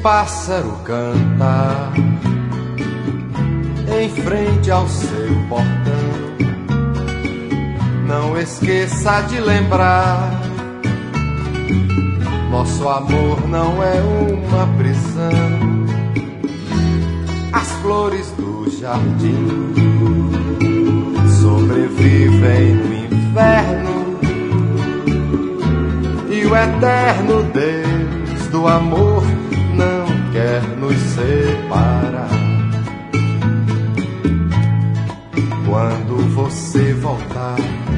pássaro canta em frente ao seu portão. Não esqueça de lembrar, nosso amor não é uma prisão. As flores do jardim sobrevivem no inverno, e o eterno Deus do amor não quer nos separar. Quando você voltar,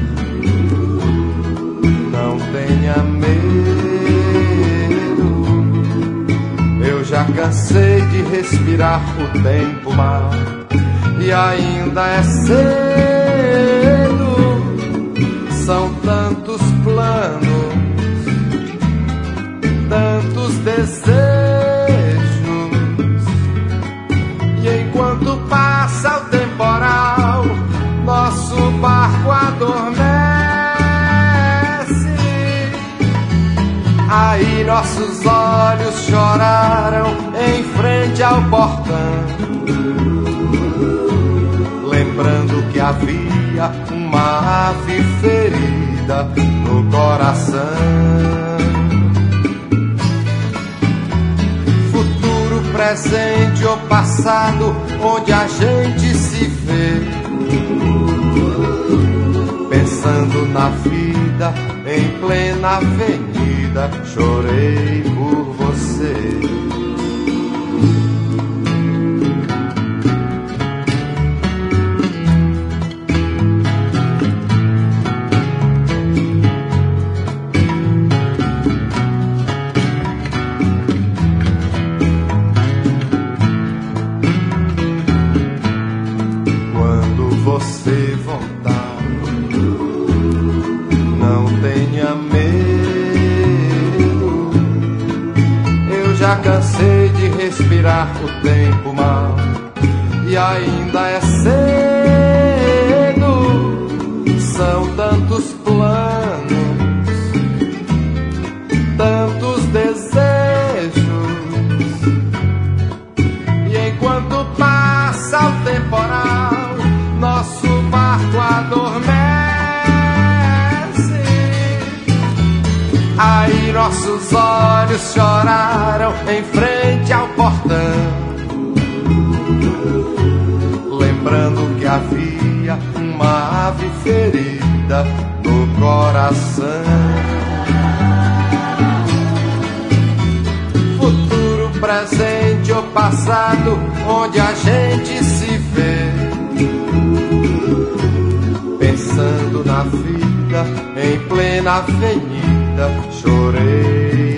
não tenha medo. Eu já cansei de respirar o tempo mal, e ainda é cedo. São tantos planos, tantos desejos, e enquanto passa o temporal, nosso barco adormece. Aí nossos olhos choraram em frente ao portão, lembrando que havia uma ave ferida no coração. Futuro, presente ou passado, onde a gente se vê, pensando na vida em plena avenida, chorei por você. Você voltar, não tenha medo. Eu já cansei de respirar o tempo mal, e ainda é cedo. São tantos planos, tantos desejos, e enquanto passa o temporal, nosso barco adormece. Aí nossos olhos choraram em frente ao portão, lembrando que havia uma ave ferida no coração. Futuro, presente ou passado, onde a gente se vê, pensando na vida em plena avenida, chorei